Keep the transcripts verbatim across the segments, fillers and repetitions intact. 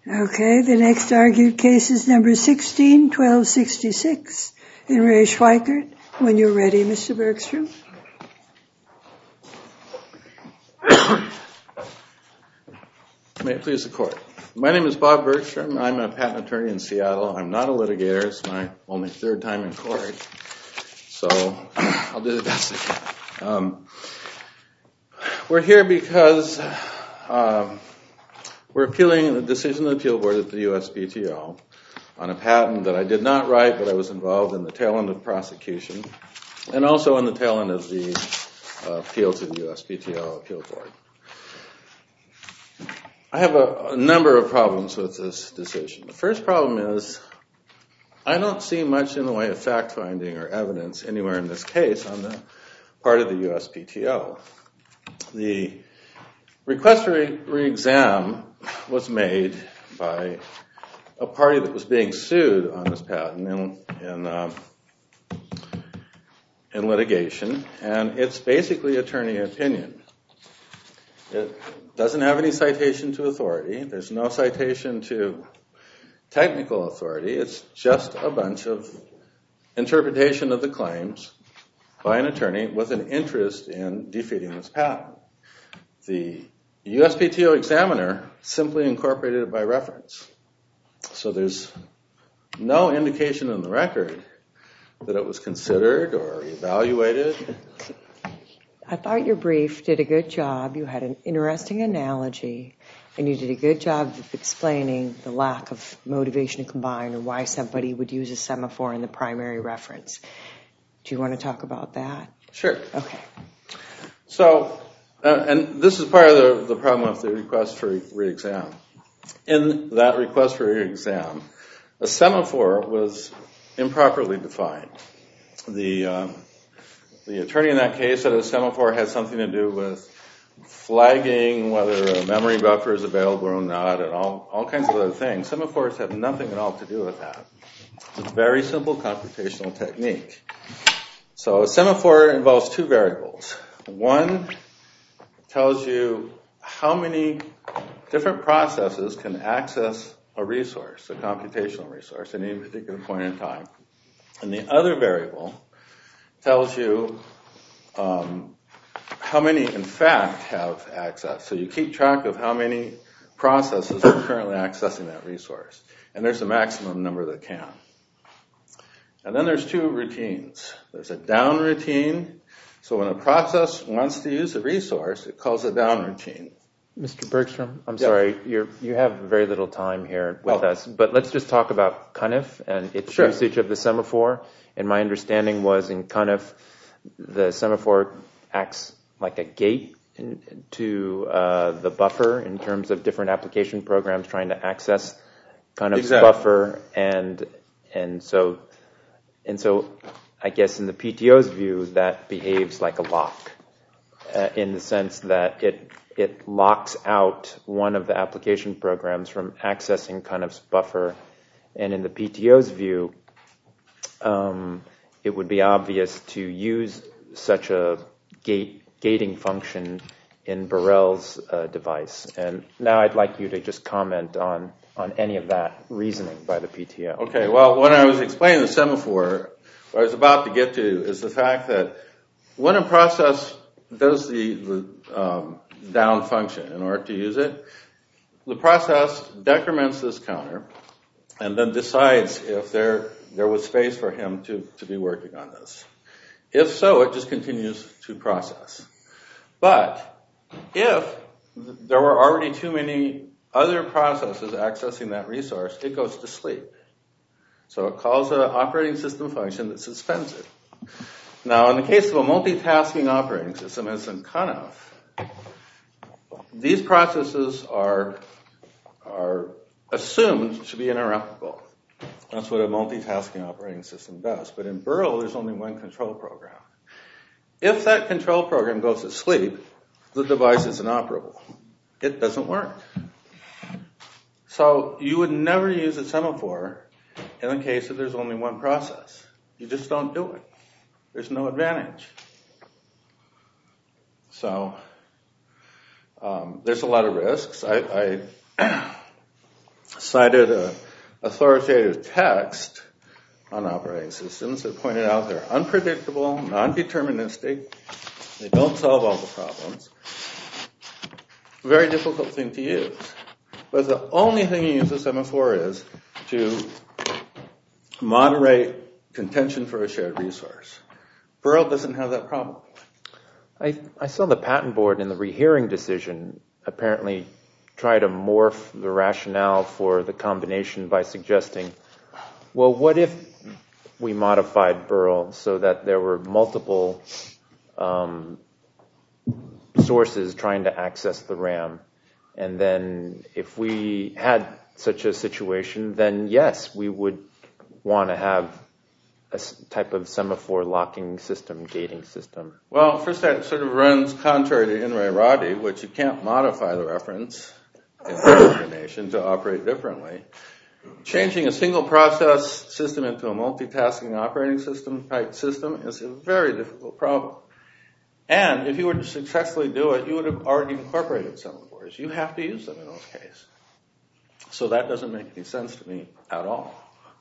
Okay, the next argued case is number sixteen twelve sixty-six in re Schweikert. When you're ready, Mister Bergstrom. May it please the Court. My name is Bob Bergstrom. I'm a patent attorney in Seattle. I'm not a litigator. It's my only third time in court. So I'll do the best I can. Um, we're here because um, we're appealing the decision of the appeal board at the U S P T O on a patent that I did not write, but I was involved in the tail end of prosecution and also in the tail end of the uh, appeal to the U S P T O appeal board. I have a, a number of problems with this decision. The first problem is I don't see much in the way of fact-finding or evidence anywhere in this case on the part of the U S P T O. The request for re-exam was made by a party that was being sued on this patent in, in, um, in litigation, and it's basically attorney opinion. It doesn't have any citation to authority. There's no citation to technical authority. It's just a bunch of interpretation of the claims by an attorney with an interest in defeating this patent. The U S P T O examiner simply incorporated it by reference. So there's no indication in the record that it was considered or evaluated. I thought your brief did a good job. You had an interesting analogy, and you did a good job of explaining the lack of motivation to combine or why somebody would use a semaphore in the primary reference. Do you want to talk about that? Sure. Okay. So, uh, and this is part of the, the problem with the request for re-exam. In that request for re-exam, a semaphore was improperly defined. The uh, the attorney in that case said a semaphore had something to do with flagging whether a memory buffer is available or not, and all, all kinds of other things. Semaphores have nothing at all to do with that. It's a very simple computational technique. So a semaphore involves two variables. One tells you how many different processes can access a resource, a computational resource, at any particular point in time. And the other variable tells you um, how many, in fact, have access. So you keep track of how many processes are currently accessing that resource. And there's a maximum number that can. And then there's two routines. There's a down routine. So when a process wants to use a resource, it calls a down routine. Mister Bergstrom, I'm Yep. sorry, you're, you have very little time here with Oh. us, but let's just talk about CUNIF and its Sure. usage of the semaphore. And my understanding was in CUNIF, the semaphore acts like a gate in, to uh, the buffer in terms of different application programs trying to access CUNIF's Exactly. buffer, and and so and so I guess in the P T O's view that behaves like a lock uh, in the sense that it it locks out one of the application programs from accessing CUNIF's buffer, and in the P T O's view, um, it would be obvious to use such a gate gating function in Burrell's uh, device. And now I'd like you to just comment on, on any of that reasoning by the P T O. Okay, well, when I was explaining the semaphore, what I was about to get to is the fact that when a process does the, the um, down function in order to use it, the process decrements this counter and then decides if there there was space for him to, to be working on this. If so, it just continues to process. But if there were already too many other processes accessing that resource, it goes to sleep. So it calls an operating system function that suspends it. Now, in the case of a multitasking operating system, as in CUNIF, these processes are, are assumed to be interruptible. That's what a multitasking operating system does. But in Burrell, there's only one control program. If that control program goes to sleep, the device is inoperable. It doesn't work. So you would never use a semaphore in the case that there's only one process. You just don't do it. There's no advantage. So um, there's a lot of risks. I, I cited an authoritative text on operating systems that pointed out they're unpredictable, non-deterministic, they don't solve all the problems. Very difficult thing to use. But the only thing you use the semaphore is to moderate contention for a shared resource. Burrell doesn't have that problem. I, I saw the patent board in the rehearing decision apparently try to morph the rationale for the combination by suggesting, well, what if we modified Burrell so that there were multiple um, sources trying to access the RAM? And then if we had such a situation, then yes, we would want to have a type of semaphore locking system, gating system. Well, first that sort of runs contrary to In re Radi, which you can't modify the reference in combination to operate differently. Changing a single process system into a multitasking operating system type system is a very difficult problem. And if you were to successfully do it, you would have already incorporated semaphores. You have to use them in those cases. So that doesn't make any sense to me at all.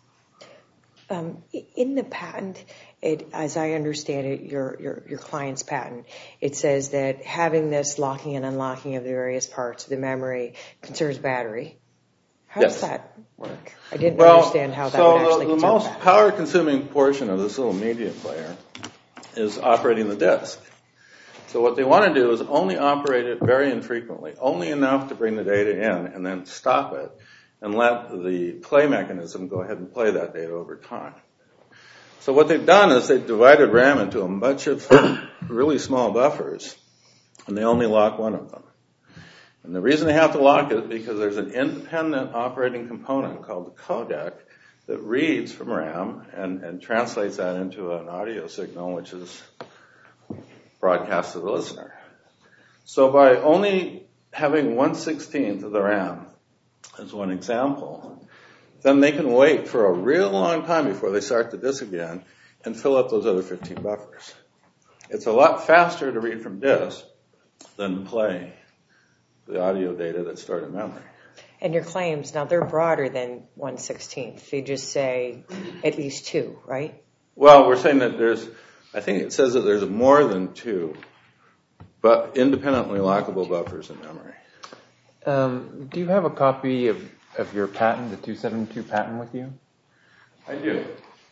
Um, in the patent, it, as I understand it, your, your your client's patent, it says that having this locking and unlocking of the various parts of the memory conserves battery. How yes. does that work? I didn't well, understand how that so would actually the, the conserve most battery. power-consuming portion of this little media player is operating the disk. So what they want to do is only operate it very infrequently, only enough to bring the data in and then stop it and let the play mechanism go ahead and play that data over time. So what they've done is they've divided RAM into a bunch of really small buffers, and they only lock one of them. And the reason they have to lock it is because there's an independent operating component called the codec that reads from RAM and, and translates that into an audio signal, which is broadcast to the listener. So by only having one sixteenth of the RAM, as one example, then they can wait for a real long time before they start the disk again and fill up those other fifteen buffers. It's a lot faster to read from disk than play the audio data that's stored in memory. And your claims, now they're broader than one sixteenth. They just say at least two, right? Well, we're saying that there's, I think it says that there's more than two, but independently lockable buffers in memory. Um, do you have a copy of, of your patent, the two seventy-two patent with you? I do.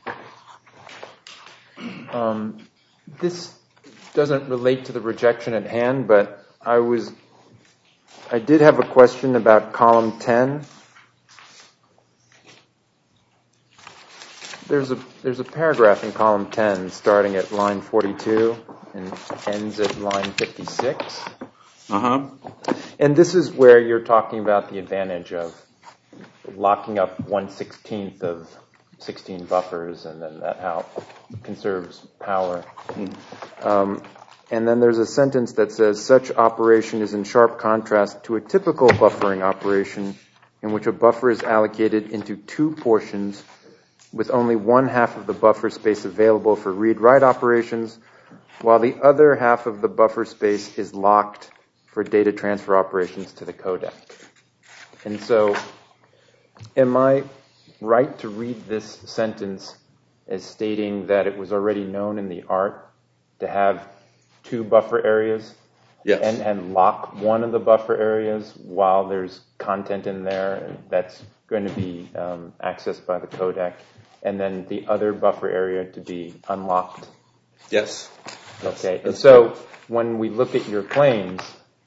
Um, this doesn't relate to the rejection at hand, but I was, I did have a question about column ten. There's a there's a paragraph in column ten starting at line forty-two and ends at line fifty-six. Uh-huh. And this is where you're talking about the advantage of locking up one sixteenth of sixteen buffers, and then that how conserves power. Mm. Um, and then there's a sentence that says, such operation is in sharp contrast to a typical buffering operation in which a buffer is allocated into two portions with only one half of the buffer space available for read-write operations, while the other half of the buffer space is locked for data transfer operations to the codec. And so, am I right to read this sentence as stating that it was already known in the art to have two buffer areas? Yes. And, and lock one of the buffer areas while there's content in there that's going to be um, accessed by the codec, and then the other buffer area to be unlocked? Yes. Okay. And so when we look at your claims,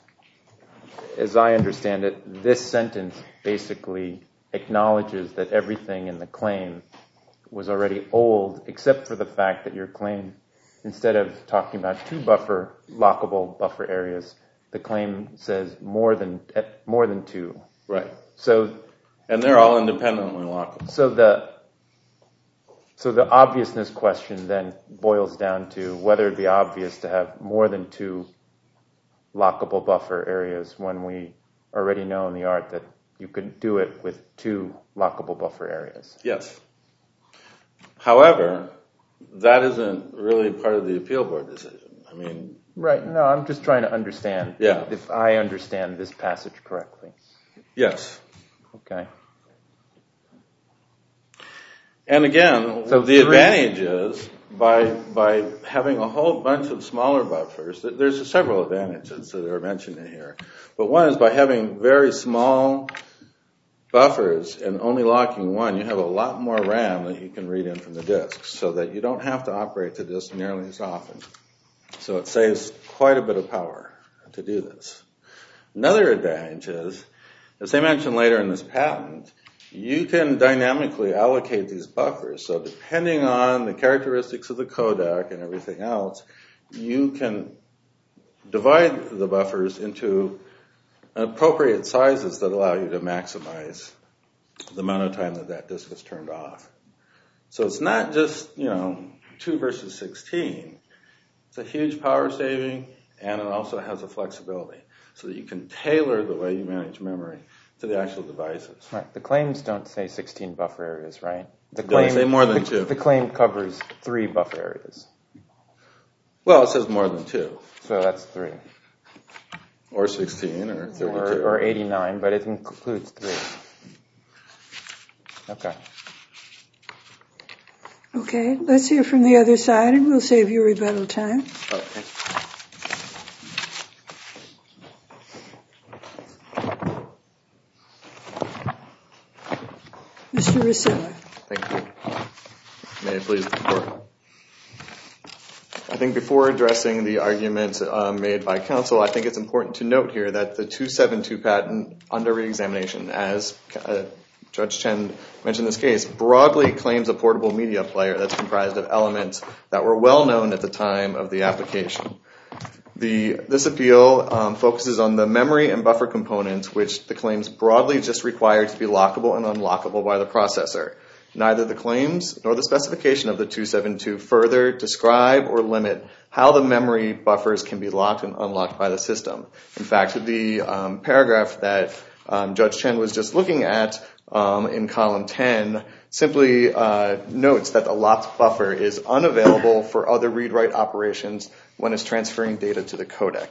as I understand it, this sentence basically acknowledges that everything in the claim was already old, except for the fact that your claim, instead of talking about two buffer lockable buffer areas, the claim says more than more than two. Right. So, and they're all independently lockable. So the so the obviousness question then boils down to whether it'd be obvious to have more than two lockable buffer areas when we already know in the art that you could do it with two lockable buffer areas. Yes. However, that isn't really part of the appeal board decision. I mean... Right. No, I'm just trying to understand yeah. if I understand this passage correctly. Yes. Okay. And again, so the three, advantage is by by having a whole bunch of smaller buffers, there's several advantages that are mentioned in here. But one is by having very small buffers and only locking one, you have a lot more RAM that you can read in from the disk, so that you don't have to operate the disk nearly as often. So it saves quite a bit of power to do this. Another advantage is, as they mentioned later in this patent, you can dynamically allocate these buffers. So depending on the characteristics of the codec and everything else, you can divide the buffers into appropriate sizes that allow you to maximize the amount of time that that disk is turned off. So it's not just, you know, two versus sixteen. It's a huge power saving, and it also has a flexibility so that you can tailor the way you manage memory to the actual devices. Right. The claims don't say sixteen buffer areas, right? The claim, they say more than the, two. The claim covers three buffer areas. Well, it says more than two. So that's three. Or sixteen, or thirty-two. Or, or eighty-nine, but it includes three. Okay. Okay, let's hear from the other side, and we'll save you rebuttal time. Okay. Mister Rusilla. Thank you. May it please the Court. I think before addressing the arguments uh, made by counsel, I think it's important to note here that the two seventy-two patent under reexamination, as uh, Judge Chen mentioned in this case, broadly claims a portable media player that's comprised of elements that were well known at the time of the application. The, this appeal um, focuses on the memory and buffer components, which the claims broadly just require to be lockable and unlockable by the processor. Neither the claims nor the specification of the two seventy-two further describe or limit how the memory buffers can be locked and unlocked by the system. In fact, the um, paragraph that um, Judge Chen was just looking at um, in column ten simply uh, notes that the locked buffer is unavailable for other read-write operations when it's transferring data to the codec.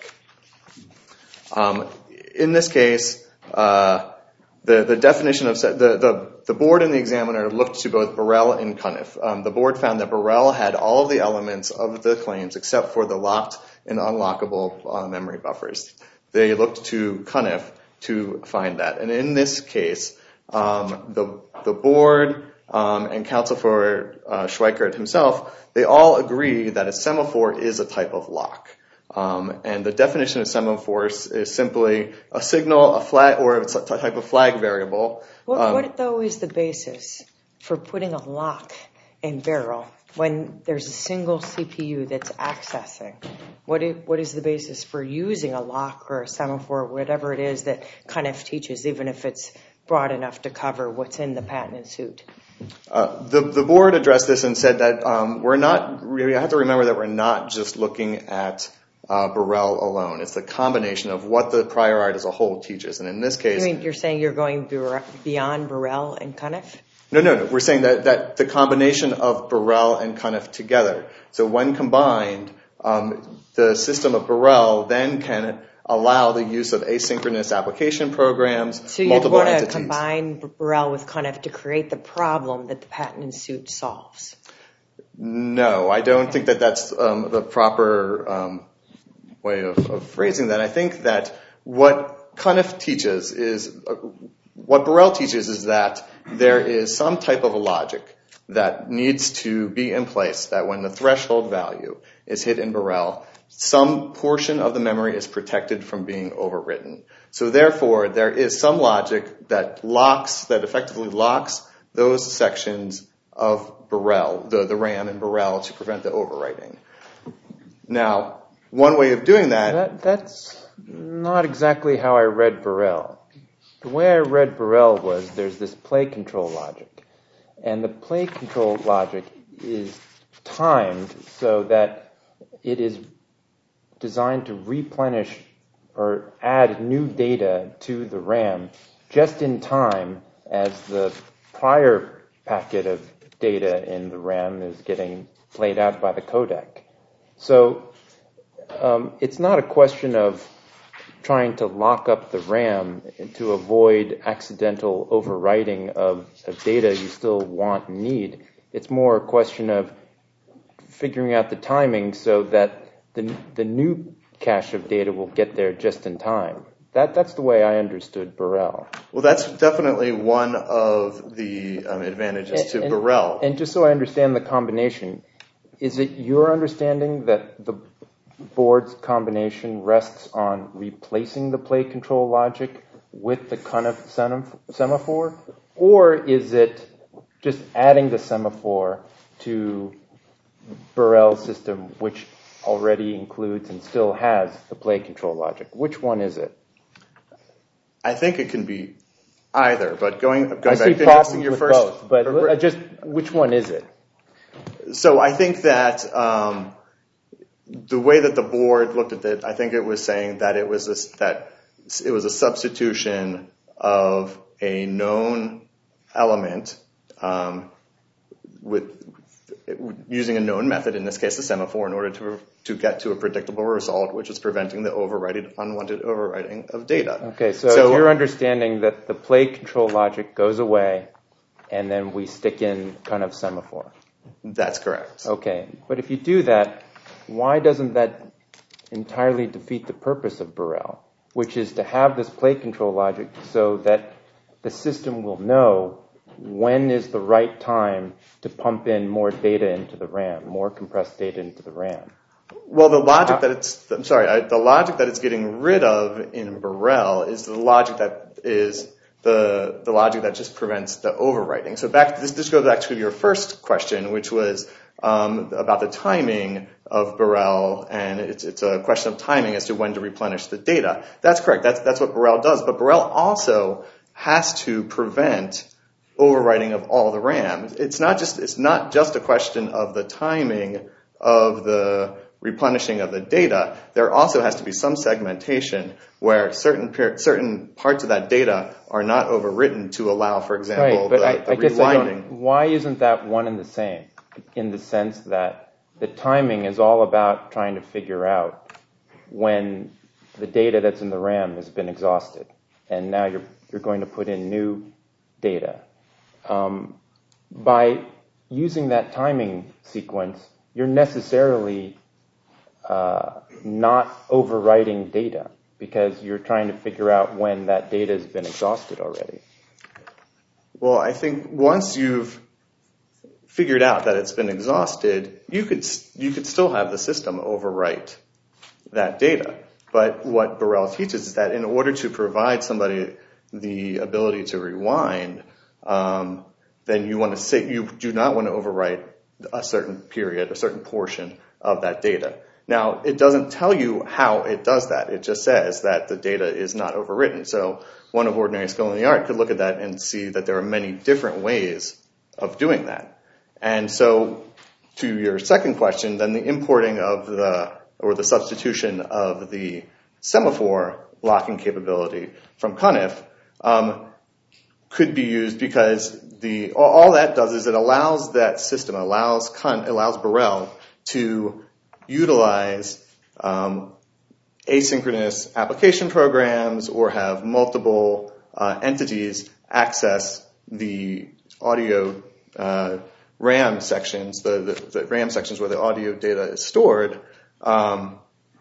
Um, in this case, uh, the, the definition of the, the the board and the examiner looked to both Burrell and Cunniff. Um, the board found that Burrell had all of the elements of the claims except for the locked and unlockable uh, memory buffers. They looked to Cunniff to find that. And in this case, um, the the board um, and counsel for uh, Schweikert himself, they all agree that a semaphore is a type of lock. Um, and the definition of semaphore is simply a signal, a flag, or it's a type of flag variable. What, um, what though is the basis for putting a lock in barrel when there's a single C P U that's accessing? What is, what is the basis for using a lock or a semaphore, whatever it is that Cunniff teaches, even if it's broad enough to cover what's in the patent and suit? Uh, the, the board addressed this and said that um, we're not, we have to remember that we're not just looking at uh, Burrell alone. It's the combination of what the prior art as a whole teaches. And in this case... You mean you're saying you're going beyond Burrell and Cunniff? No, no, no. We're saying that, that the combination of Burrell and Cunniff together. So when combined, um, the system of Burrell then can allow the use of asynchronous application programs, so multiple want entities. to combine Burrell with Cunniff to create the problem that the patent and suit solves? No, I don't think that that's um, the proper um, way of, of phrasing that. I think that what Cunniff teaches is, uh, what Burrell teaches is that there is some type of a logic that needs to be in place, that when the threshold value is hit in Burrell, some portion of the memory is protected from being overwritten. So therefore, there is some logic that locks, that effectively locks those sections of Burrell, the, the RAM in Burrell, to prevent the overwriting. Now, one way of doing that... that that's not exactly how I read Burrell. The way I read Burrell was there's this play control logic. And the play control logic is timed so that it is designed to replenish or add new data to the RAM just in time as the prior packet of data in the RAM is getting played out by the codec. So um, it's not a question of trying to lock up the RAM to avoid accidental overwriting of, of data you still want and need. It's more a question of figuring out the timing so that the the new cache of data will get there just in time. That that's the way I understood Burrell. Well, that's definitely one of the um, advantages and, to and, Burrell. And just so I understand the combination, is it your understanding that the board's combination rests on replacing the play control logic with the Cunniff semaphore, or is it just adding the semaphore to Burrell's system, which already includes and still has the play control logic? Which one is it? I think it can be either, but going, going I back see to problems your with first, both, but just which one is it? So I think that um, the way that the board looked at it, I think it was saying that it was a, that it was a substitution of a known element um, with using a known method, in this case the semaphore, in order to to get to a predictable result, which is preventing the overwriting, unwanted overwriting of data. Okay, so, so it's your understanding that the play control logic goes away, and then we stick in kind of semaphore. That's correct. Okay, but if you do that, why doesn't that entirely defeat the purpose of Burrell, which is to have this play control logic so that the system will know when is the right time to pump in more data into the RAM, more compressed data into the RAM? Well, the logic that it's, I'm sorry, I, the logic that it's getting rid of in Burrell is the logic that is the the logic that just prevents the overwriting. So back, this, this goes back to your first question, which was um, about the timing of Burrell, and it's it's a question of timing as to when to replenish the data. That's correct. That's that's what Burrell does. But Burrell also has to prevent overwriting of all the RAM. It's not just it's not just a question of the timing of the replenishing of the data. There also has to be some segmentation where certain certain parts of that data are not overwritten to allow, for example, right, but the, I, the I guess rewinding. I don't, why isn't that one and the same, in the sense that the timing is all about trying to figure out when the data that's in the RAM has been exhausted, and now you're you're going to put in new data. Um, by using that timing sequence, you're necessarily uh, not overwriting data because you're trying to figure out when that data has been exhausted already. Well, I think once you've figured out that it's been exhausted, you could you could still have the system overwrite that data. But what Burrell teaches is that in order to provide somebody the ability to rewind, um, then you want to say you do not want to overwrite a certain period, a certain portion of that data. Now, it doesn't tell you how it does that. It just says that the data is not overwritten. So one of ordinary skill in the art could look at that and see that there are many different ways of doing that. And so to your second question, then the importing of the, or the substitution of the semaphore locking capability from Cunniff um, could be used because the all that does is it allows that system, allows Cun, allows Burrell to utilize um, asynchronous application programs or have multiple uh, entities access the audio uh, RAM sections, the, the, the RAM sections where the audio data is stored, um,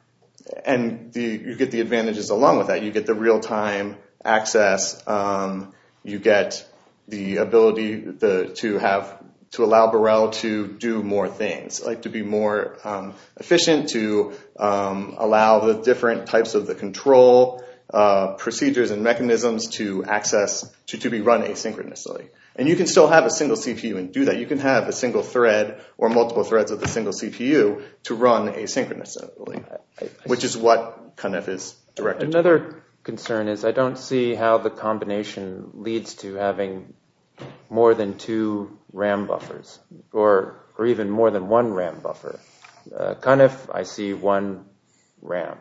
and the, you get the advantages along with that. You get the real-time access. Um, you get the ability the, to have to allow Burrell to do more things, like to be more um, efficient, to um, allow the different types of the control uh, procedures and mechanisms to access, to, to be run asynchronously. And you can still have a single C P U and do that. You can have a single thread or multiple threads of the single C P U to run asynchronously, which is what Cunniff is directed to. Another concern is I don't see how the combination leads to having more than two RAM buffers, or or even more than one RAM buffer. Uh, Cunniff, I see one RAM.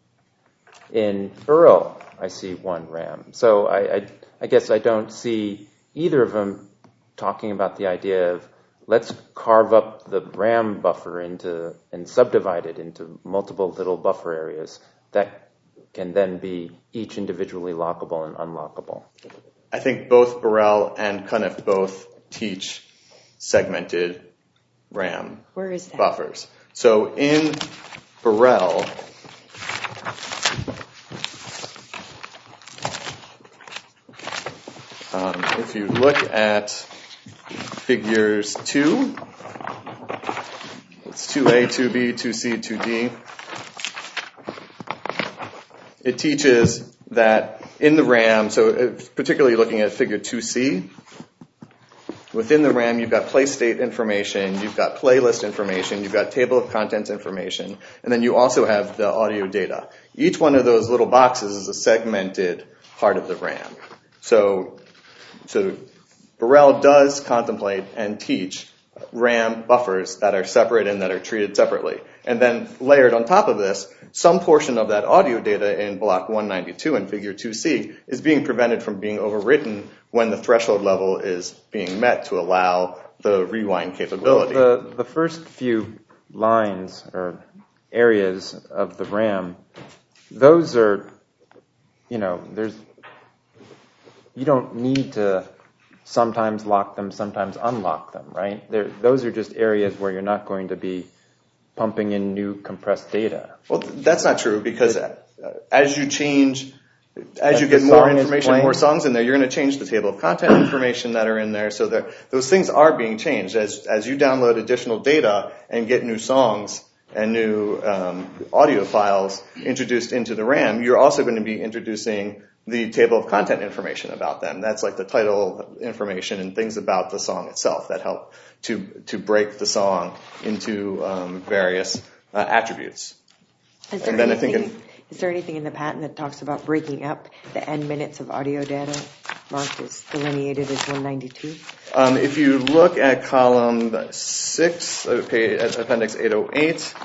In Burrell, I see one RAM. So I, I, I guess I don't see either of them talking about the idea of let's carve up the RAM buffer into and subdivide it into multiple little buffer areas that can then be each individually lockable and unlockable? I think both Burrell and Cunniff both teach segmented RAM Where is that? buffers. So in Burrell, um, if you look at figures two, it's two A, two B, two C, two D, it teaches that in the RAM, so particularly looking at figure two C, within the RAM you've got play state information, you've got playlist information, you've got table of contents information, and then you also have the audio data. Each one of those little boxes is a segmented part of the RAM. So, so Burrell does contemplate and teach RAM buffers that are separate and that are treated separately. And then layered on top of this, some portion of that audio data in block one ninety-two in figure two C is being prevented from being overwritten when the threshold level is being met to allow the rewind capability. Well, the, the first few lines or areas of the RAM, those are, you know, there's, you don't need to sometimes lock them, sometimes unlock them, right? They're, those are just areas where you're not going to be pumping in new compressed data. Well, that's not true, because uh, as you change, as, as you get the more song is information, playing? more songs in there, you're going to change the table of content information that are in there. So there, those things are being changed. As, as you download additional data and get new songs and new um, audio files introduced into the RAM, you're also going to be introducing the table of content information about them. That's like the title information and things about the song itself that help to to break the song into um, various uh, attributes. Is there, and then anything, I think in, is there anything in the patent that talks about breaking up the N minutes of audio data marked as delineated as one ninety-two? Um, if you look at column six, okay, at appendix eight oh eight,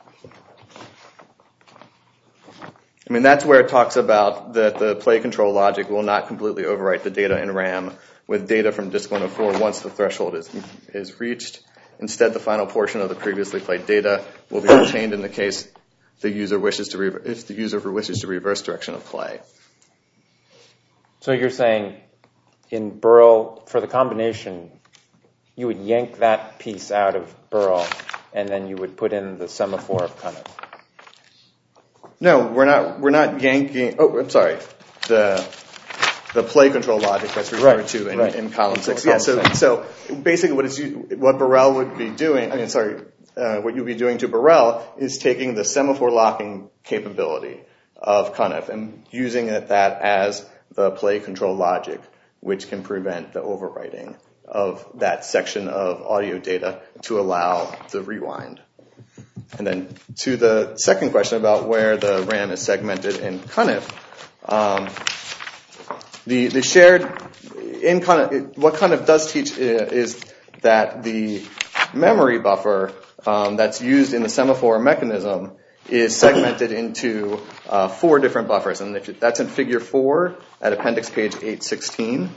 I mean, that's where it talks about that the play control logic will not completely overwrite the data in RAM with data from disk one oh four once the threshold is is reached. Instead, the final portion of the previously played data will be retained in the case the user wishes to re- if the user wishes to reverse direction of play. So you're saying in Burrell, for the combination, you would yank that piece out of Burrell and then you would put in the semaphore of Cunniff. No, we're not. We're not yanking. Oh, I'm sorry. The the play control logic that's referred right, to in, right. in column in six. Column Yeah. So six. so basically, what is what Burrell would be doing? I mean, sorry. Uh, what you'd be doing to Burrell is taking the semaphore locking capability of Cunniff and using it, that as the play control logic, which can prevent the overwriting of that section of audio data to allow the rewind. And then to the second question about where the RAM is segmented in Cunniff, um, the the shared in Cunniff, what Cunniff does teach is that the memory buffer um, that's used in the semaphore mechanism is segmented into uh, four different buffers, and if that's in Figure four at Appendix page eight sixteen.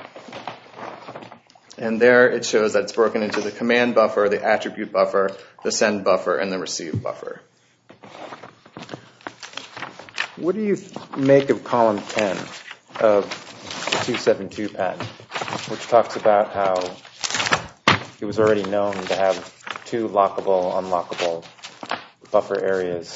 And there it shows that it's broken into the command buffer, the attribute buffer, the send buffer, and the receive buffer. What do you make of column ten of the two seventy-two patent, which talks about how it was already known to have two lockable, unlockable buffer areas?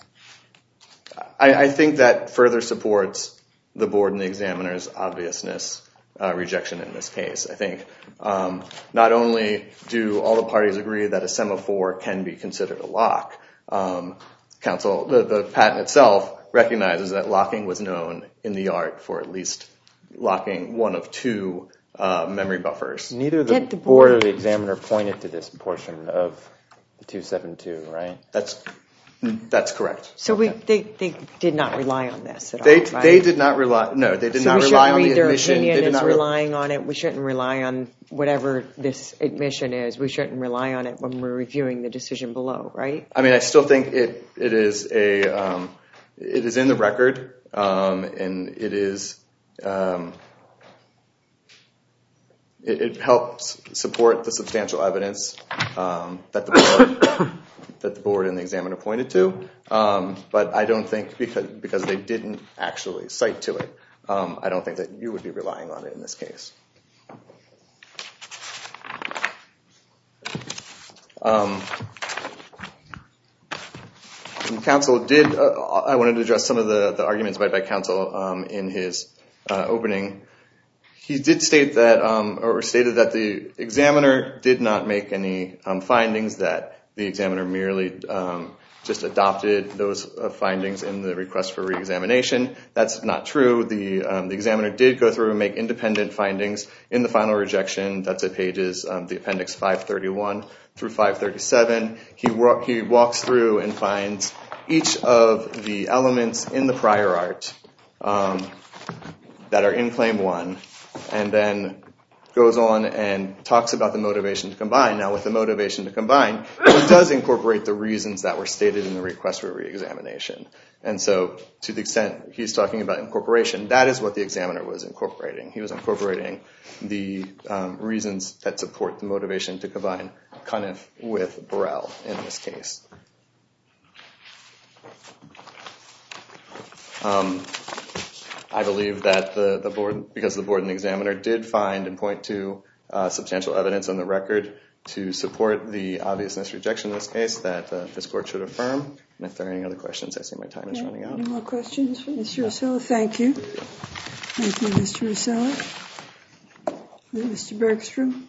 I, I think that further supports the board and the examiner's obviousness Uh, rejection in this case. I think um, not only do all the parties agree that a semaphore can be considered a lock, um, counsel, the, the patent itself recognizes that locking was known in the art for at least locking one of two uh, memory buffers. Neither the, the board board or the examiner pointed to this portion of the two seventy-two, right? That's That's correct. So we they, they did not rely on this at They all, right? they did not rely. No, they did so not we rely on read the their admission. opinion They did as not re- relying on it. We shouldn't rely on whatever this admission is. We shouldn't rely on it when we're reviewing the decision below, right? I mean, I still think it it is a um, it is in the record, um, and it is um, it, it helps support the substantial evidence um, that the board that the board and the examiner pointed to, um, but I don't think because because they didn't actually cite to it, um, I don't think that you would be relying on it in this case. Um, counsel did, uh, I wanted to address some of the, the arguments made by counsel um, in his uh, opening. He did state that, um, or stated that the examiner did not make any um, findings, that the examiner merely um, just adopted those uh, findings in the request for reexamination. That's not true. The, um, the examiner did go through and make independent findings in the final rejection. That's at pages, um, the appendix five thirty-one through five thirty-seven. He, wa- he walks through and finds each of the elements in the prior art um, that are in Claim one, and then goes on and talks about the motivation to combine. Now, with the motivation to combine, he does incorporate the reasons that were stated in the request for reexamination. And so, to the extent he's talking about incorporation, that is what the examiner was incorporating. He was incorporating the um, reasons that support the motivation to combine Cunniff with Burrell in this case. Um, I believe that the, the board, because the board and the examiner did find and point to uh, substantial evidence on the record to support the obviousness rejection in this case, that uh, this court should affirm. And if there are any other questions, I see my time is Okay. running out. Any more questions for Mister Russello? Thank you. Thank you, Mister Russello. Mister Bergstrom?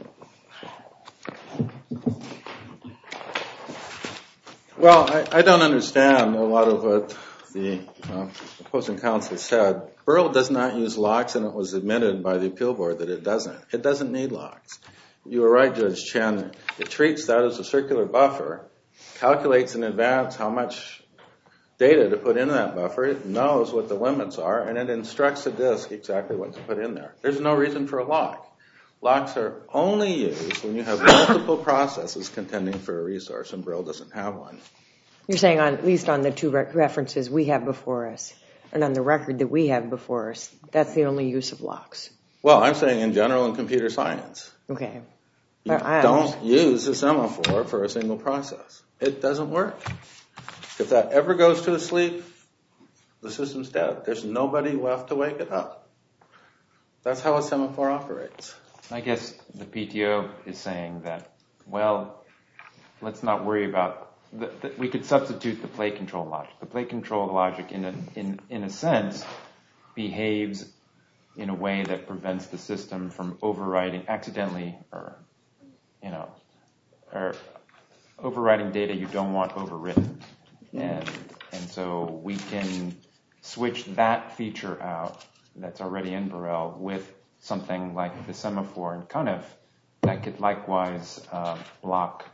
Well, I, I don't understand a lot of what the uh, opposing counsel said. Burrell does not use locks, and it was admitted by the appeal board that it doesn't. It doesn't need locks. You were right, Judge Chen. It treats that as a circular buffer, calculates in advance how much data to put in that buffer. It knows what the limits are, and it instructs the disk exactly what to put in there. There's no reason for a lock. Locks are only used when you have multiple processes contending for a resource, and Burrell doesn't have one. You're saying on, at least on the two re- references we have before us, and on the record that we have before us, that's the only use of locks. Well, I'm saying in general in computer science. Okay. You I, I don't use a semaphore for a single process. It doesn't work. If that ever goes to sleep, the system's dead. There's nobody left to wake it up. That's how a semaphore operates. I guess the P T O is saying that, well, let's not worry about The, the, we could substitute the play control logic. The play control logic, in a, in, in a sense, behaves in a way that prevents the system from overriding accidentally, or you know, or overriding data you don't want overwritten. And and so we can switch that feature out that's already in Burrell with something like the semaphore in Cunniff that could likewise uh, block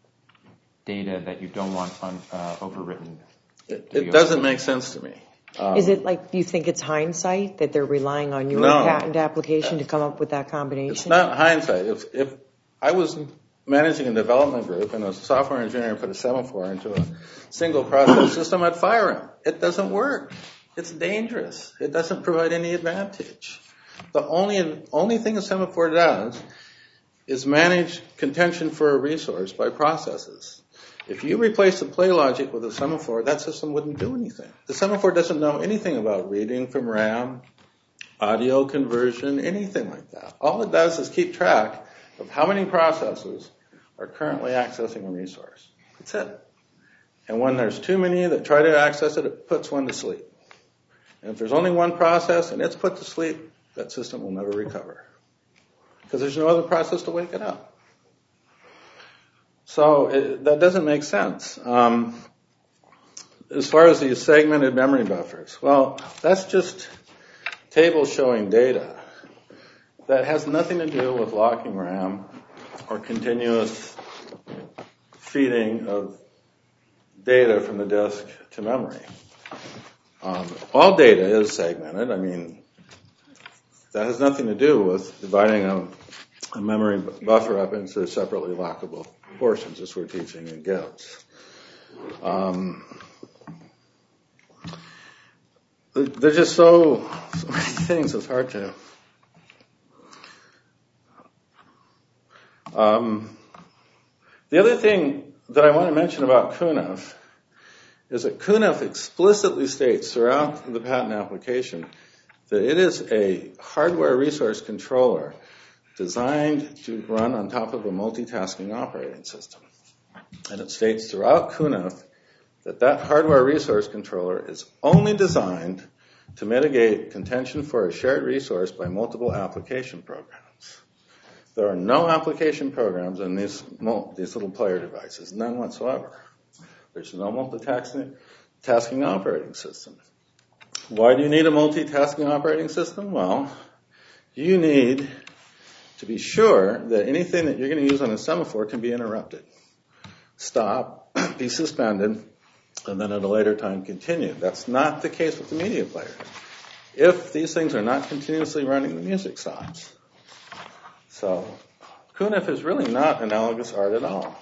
data that you don't want un, uh, overwritten. It, it doesn't make sense to me. Um, Is it like you think it's hindsight that they're relying on your no, patent application to come up with that combination? It's not hindsight. If, if I was managing a development group and a software engineer put a semaphore into a single process system, I'd fire him. It doesn't work. It's dangerous. It doesn't provide any advantage. The only only thing a semaphore does is manage contention for a resource by processes. If you replace the play logic with a semaphore, that system wouldn't do anything. The semaphore doesn't know anything about reading from RAM, audio conversion, anything like that. All it does is keep track of how many processes are currently accessing a resource. That's it. And when there's too many that try to access it, it puts one to sleep. And if there's only one process and it's put to sleep, that system will never recover. Because there's no other process to wake it up. So it, that doesn't make sense. Um, as far as these segmented memory buffers, well, that's just tables showing data. That has nothing to do with locking RAM or continuous feeding of data from the disk to memory. Um, all data is segmented. I mean, that has nothing to do with dividing a, a memory buffer up into separately lockable portions, as we're teaching in Gibbs. Um, they're just so, so many things, it's hard to... Um, the other thing that I want to mention about C U N A F is that C U N A F explicitly states throughout the patent application that it is a hardware resource controller designed to run on top of a multitasking operating system. And it states throughout C U N A F that that hardware resource controller is only designed to mitigate contention for a shared resource by multiple application programs. There are no application programs in these, these little player devices, none whatsoever. There's no multitasking tasking operating system. Why do you need a multitasking operating system? Well, you need to be sure that anything that you're going to use on a semaphore can be interrupted, stop, be suspended, and then at a later time continue. That's not the case with the media player. If these things are not continuously running, the music stops. So C U N A F is really not analogous art at all.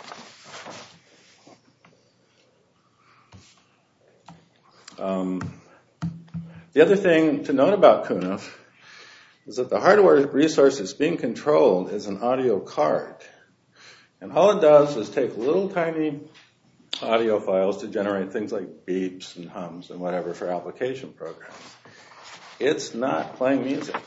Um, the other thing to note about C U N A F is that the hardware resource that's being controlled is an audio card. And all it does is take little tiny audio files to generate things like beeps and hums and whatever for application programs. It's not playing music.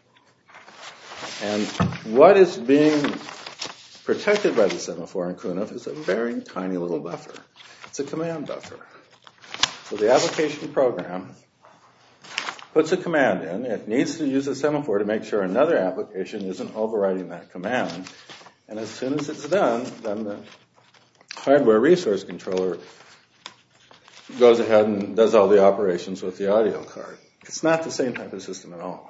And what is being protected by the semaphore in C U N A F is a very tiny little buffer. It's a command buffer. So the application program puts a command in. It needs to use a semaphore to make sure another application isn't overriding that command. And as soon as it's done, then the hardware resource controller goes ahead and does all the operations with the audio card. It's not the same type of system at all.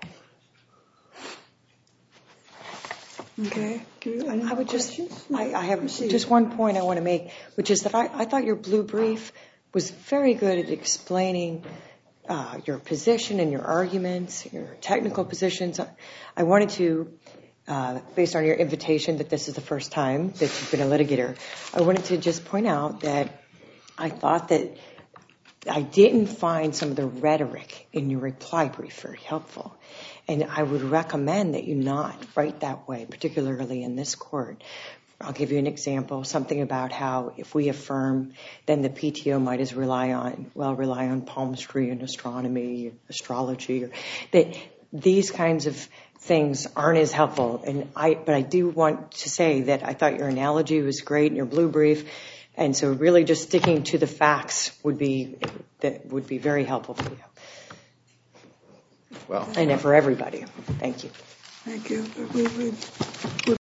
Okay. Do you, any I would just, questions? I, I have Proceed. just one point I want to make, which is that I, I thought your blue brief was very good at explaining uh, your position and your arguments, your technical positions. I wanted to, uh, based on your invitation that this is the first time that you've been a litigator, I wanted to just point out that I thought that I didn't find some of the rhetoric in your reply brief very helpful. And I would recommend that you not write that way, particularly in this court. I'll give you an example, something about how if we affirm, then the P T O might as rely on, well, rely on palmistry and astronomy, astrology, or that these kinds of things aren't as helpful. And I, but I do want to say that I thought your analogy was great in your blue brief. And so really just sticking to the facts would be, that would be very helpful for you. Well, And for everybody. Thank you. Thank you. We would